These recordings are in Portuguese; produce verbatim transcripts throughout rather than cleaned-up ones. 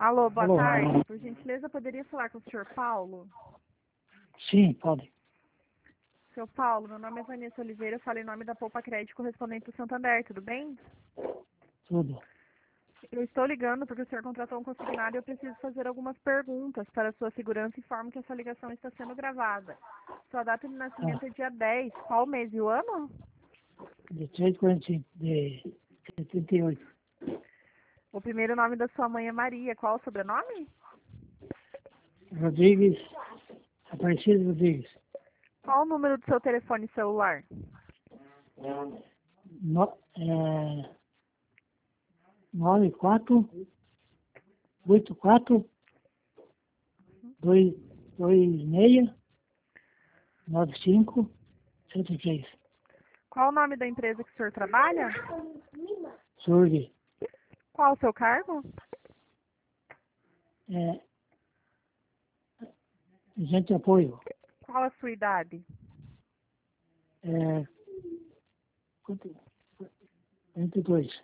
Alô, boa Alô. tarde. Por gentileza, poderia falar com o senhor Paulo? Sim, pode. Seu Paulo, meu nome é Vanessa Oliveira, eu falo em nome da Poupa Crédito correspondente do Santander, tudo bem? Tudo. Eu estou ligando porque o senhor contratou um consignado e eu preciso fazer algumas perguntas para a sua segurança e informo que essa ligação está sendo gravada. Sua data de nascimento Ah, é dia dez. Qual o mês e o ano? de três de quarenta e cinco, de setenta e oito. O primeiro nome da sua mãe é Maria. Qual o sobrenome? Rodrigues, Aparecido Rodrigues. Qual o número do seu telefone celular? No, é, nove quatro oito quatro dois seis nove cinco sete três. Qual o nome da empresa que o senhor trabalha? Surge. Qual o seu cargo? É, gente de apoio. Qual a sua idade? É, quanto? quarenta e dois.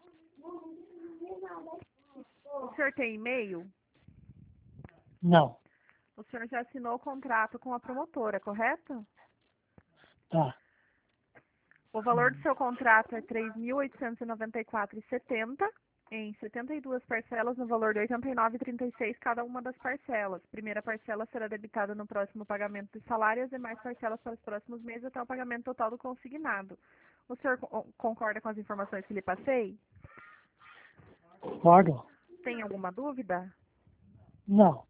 O senhor tem e-mail? Não. O senhor já assinou o contrato com a promotora, correto? Tá. O valor do seu contrato é três mil oitocentos e noventa e quatro reais e setenta centavos em setenta e duas parcelas no valor de oitenta e nove reais e trinta e seis centavos cada uma das parcelas. Primeira parcela será debitada no próximo pagamento de salário e as demais parcelas para os próximos meses até o pagamento total do consignado. O senhor co- concorda com as informações que lhe passei? Concordo? Tem alguma dúvida? Não.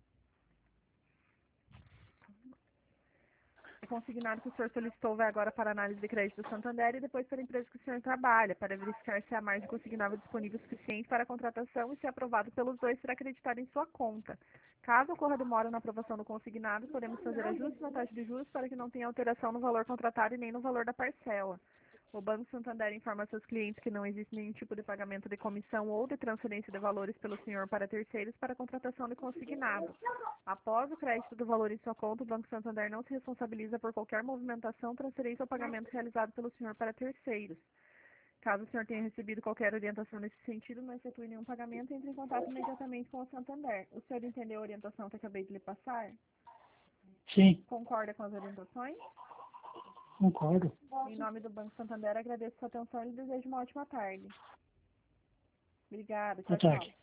O consignado que o senhor solicitou vai agora para a análise de crédito do Santander e depois para a empresa que o senhor trabalha, para verificar se há margem consignável disponível suficiente para a contratação e, se aprovado pelos dois, será acreditado em sua conta. Caso ocorra demora na aprovação do consignado, podemos fazer ajustes na taxa de juros para que não tenha alteração no valor contratado e nem no valor da parcela. O Banco Santander informa seus clientes que não existe nenhum tipo de pagamento de comissão ou de transferência de valores pelo senhor para terceiros para a contratação de consignado. Após o crédito do valor em sua conta, o Banco Santander não se responsabiliza por qualquer movimentação, transferência ou pagamento realizado pelo senhor para terceiros. Caso o senhor tenha recebido qualquer orientação nesse sentido, não efetue nenhum pagamento e entre em contato imediatamente com o Santander. O senhor entendeu a orientação que acabei de lhe passar? Sim, Concorda com as orientações? concordo. Em nome do Banco Santander, agradeço sua atenção e lhe desejo uma ótima tarde. Obrigada. Boa Tchau, tchau. tarde.